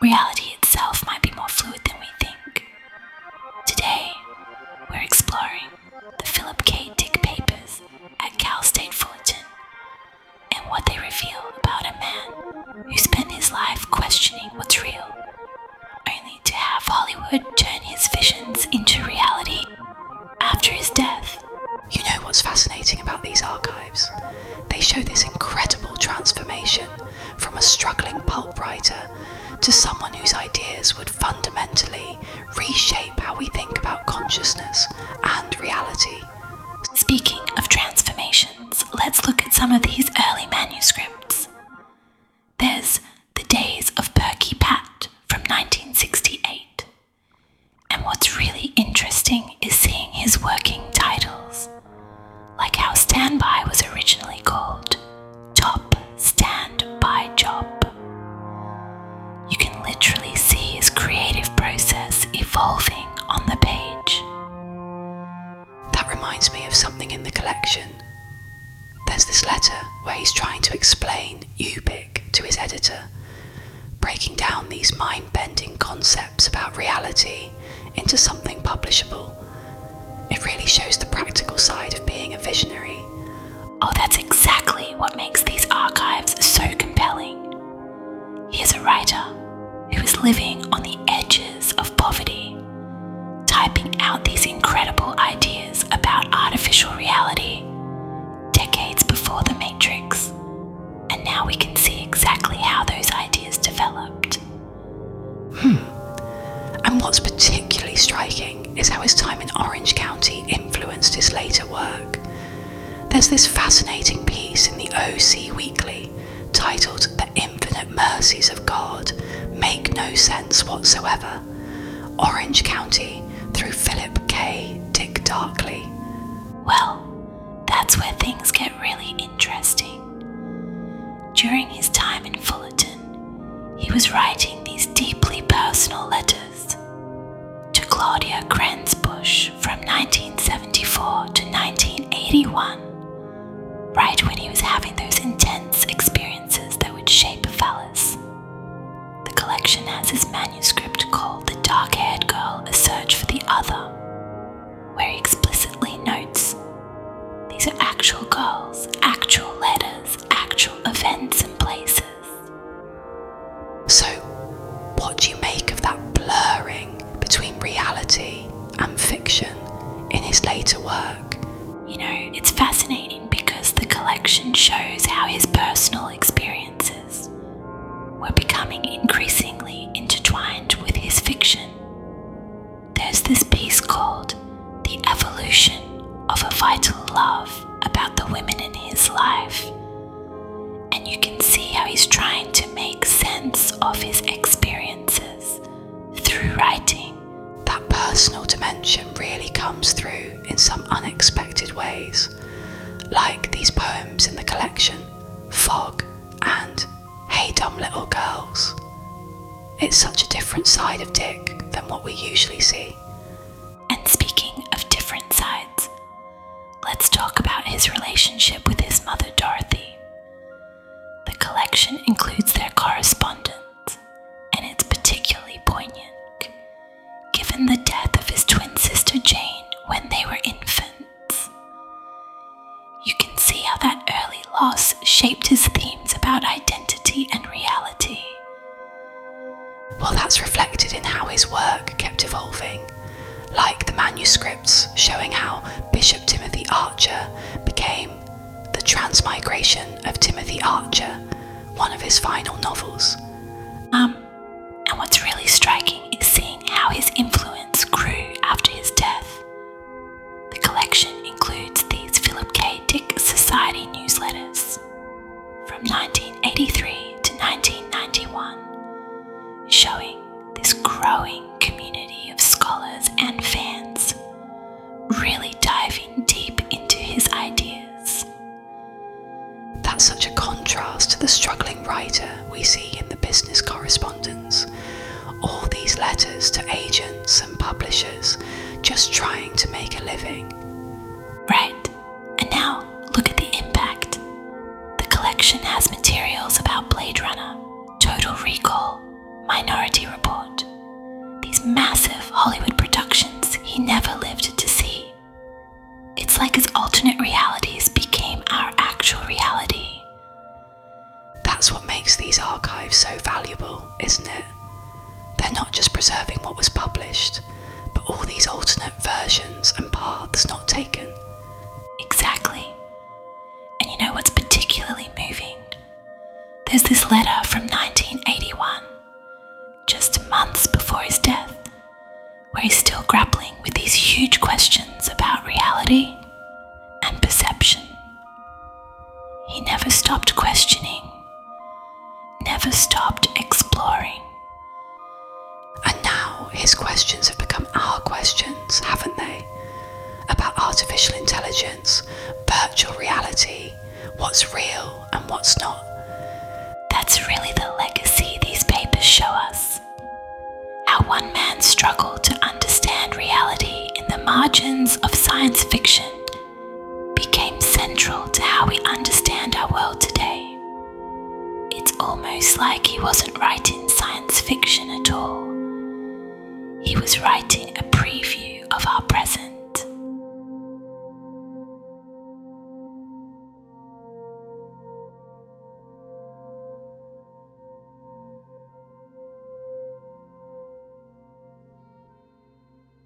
reality itself might be more fluid than we think. Today, we're exploring the Philip K. Dick papers at Cal State Fullerton and what they reveal about a man who spent his life questioning what's real, only to have Hollywood turn his visions into reality after his death. You know what's fascinating about these archives? They show this incredible transformation from a struggling pulp writer to someone whose ideas would fundamentally reshape how we think about consciousness and reality. Speaking of transformations, let's look at some of these early manuscripts. There's The Days of Perky Pat from 1968. And what's really interesting is seeing his working titles, like how Standby was originally called Top Stand-By Job. You can literally see his creative process evolving on the page. That reminds me of something in the collection. There's this letter where he's trying to explain Ubik to his editor, breaking down these mind-bending concepts about reality into something publishable. It really shows the practical side of being a visionary. Oh, that's exactly what makes these archives so compelling. Here's a writer who is living on the edges of poverty, typing out these incredible ideas about artificial reality decades before The Matrix. And now we can see exactly how those ideas developed. And what's particularly striking is how his time in Orange County influenced his later work. There's this fascinating piece in the OC Weekly titled The Infinite Mercies of God Make No Sense Whatsoever. Orange County through Philip K. Dick Darkley. Well, that's where things get really interesting. During his time in Fullerton, he was writing these deeply personal letters to Claudia Grenzbusch from 1974 to 1981, right when he was having those intense experiences that would shape Phallus. The collection has his manuscript called The Dark-Haired Girl, A Search for the Other, where he explicitly notes these are actual girls, actual letters, actual events and places. So, what do you make of that blurring between reality and fiction in his later work? You know, it's fascinating because the collection shows how his personal experiences were becoming increasingly intertwined with his fiction. There's this piece called The Evolution of a Vital Love about the women in his life. And you can see how he's trying to make sense of his experiences through writing. That personal dimension really comes through in some unexpected ways, like these poems in the collection, Fog and Hey Dumb Little Girls. It's such a different side of Dick than what we usually see. And speaking of different sides, let's talk about his relationship with his mother Dorothy. The collection includes their correspondence, and it's particularly poignant, given the death of his twin sister Jane when they were infants. You can see how that early loss shaped his themes about identity and reality. Well, that's reflected in how his work kept evolving, like the manuscripts showing how Bishop Timothy Archer became The Transmigration of Timothy Archer, one of his final novels. And what's really striking is seeing how his influence grew after his death. The collection includes these Philip K. Dick Society newsletters from 1983 to 1991, showing this growing community of scholars and fans really diving deep into his ideas. That's such a contrast to the struggling writer we see in the business correspondence. All these letters to agents and publishers just trying to make a living. Right, and now look at the impact. The collection has materials about Blade Runner, Total Recall, Minority Report, these massive Hollywood productions he never lived to see. It's like his alternate realities became our actual reality. That's what makes these archives so valuable, isn't it? They're not just preserving what was published, but all these alternate versions and paths not taken. Exactly. And you know what's particularly moving? There's this letter from 1981, just months before his death, where he's still grappling with these huge questions about reality and perception. He never stopped questioning, never stopped exploring. And now his questions have become our questions, haven't they? About artificial intelligence, virtual reality, what's real and what's not. That's really the legacy these papers show us. How one man struggled to understand reality in the margins of science fiction became central to how we understand our world today. It's almost like he wasn't writing science fiction at all. He was writing a preview of our present.